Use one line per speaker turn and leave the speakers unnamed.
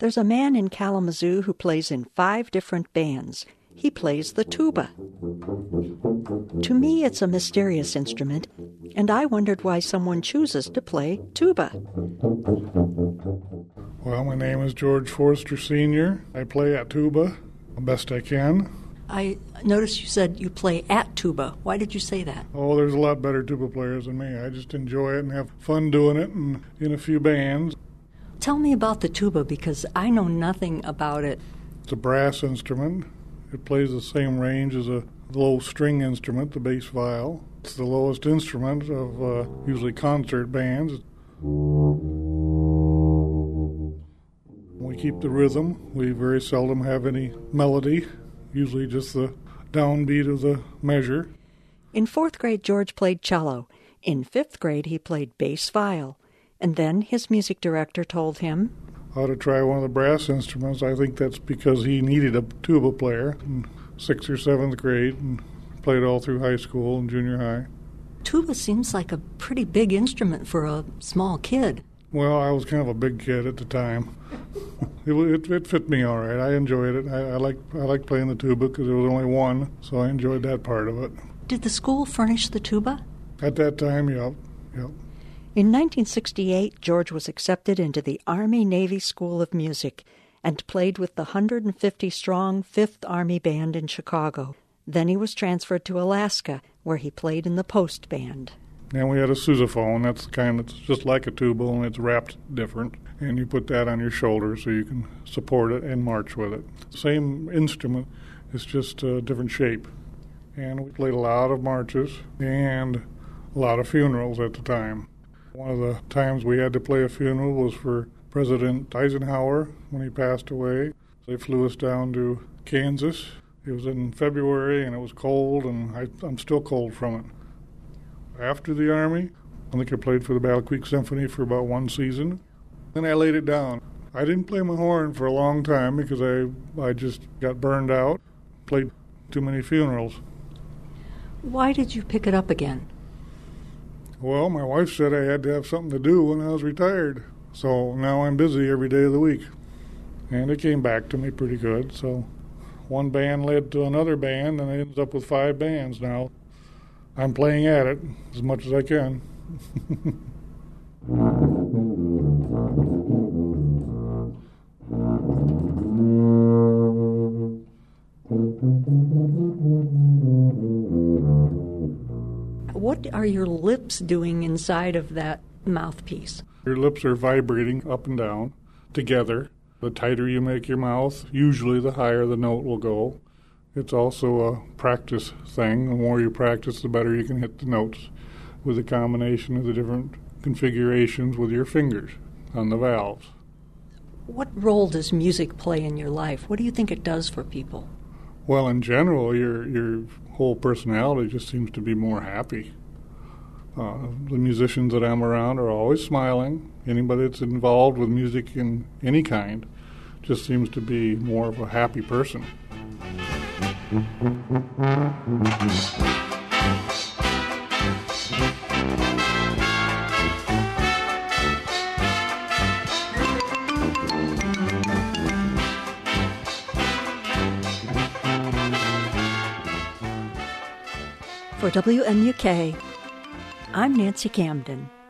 There's a man in Kalamazoo who plays in 5 different bands. He plays the tuba. To me, it's a mysterious instrument, and I wondered why someone chooses to play tuba.
Well, my name is George Forster Sr. I play at tuba the best I can.
I noticed you said you play at tuba. Why did you say that?
Oh, there's a lot better tuba players than me. I just enjoy it and have fun doing it and in a few bands.
Tell me about the tuba, because I know nothing about it.
It's a brass instrument. It plays the same range as a low string instrument, the bass viol. It's the lowest instrument of usually concert bands. We keep the rhythm. We very seldom have any melody, usually just the downbeat of the measure.
In 4th grade, George played cello. In 5th grade, he played bass viol. And then his music director told him,
"Ought to try one of the brass instruments." I think that's because he needed a tuba player in 6th or 7th grade and played all through high school and junior high.
Tuba seems like a pretty big instrument for a small kid.
Well, I was kind of a big kid at the time. It fit me all right. I enjoyed it. I like playing the tuba because there was only one, so I enjoyed that part of it.
Did the school furnish the tuba?
At that time, yep.
In 1968, George was accepted into the Army-Navy School of Music and played with the 150-strong 5th Army Band in Chicago. Then he was transferred to Alaska, where he played in the Post Band.
And we had a sousaphone. That's the kind that's just like a tuba, and it's wrapped different. And you put that on your shoulder so you can support it and march with it. Same instrument, it's just a different shape. And we played a lot of marches and a lot of funerals at the time. One of the times we had to play a funeral was for President Eisenhower when he passed away. They flew us down to Kansas. It was in February, and it was cold, and I'm still cold from it. After the Army, I think I played for the Battle Creek Symphony for about 1 season. Then I laid it down. I didn't play my horn for a long time because I just got burned out, played too many funerals.
Why did you pick it up again?
Well, my wife said I had to have something to do when I was retired, so now I'm busy every day of the week. And it came back to me pretty good, so one band led to another band, and I ended up with 5 bands now. I'm playing at it as much as I can.
What are your lips doing inside of that mouthpiece?
Your lips are vibrating up and down together. The tighter you make your mouth, usually the higher the note will go. It's also a practice thing. The more you practice, the better you can hit the notes with a combination of the different configurations with your fingers on the valves.
What role does music play in your life? What do you think it does for people?
Well, in general, your whole personality just seems to be more happy. The musicians that I'm around are always smiling. Anybody that's involved with music in any kind just seems to be more of a happy person.
For WMUK, I'm Nancy Camden.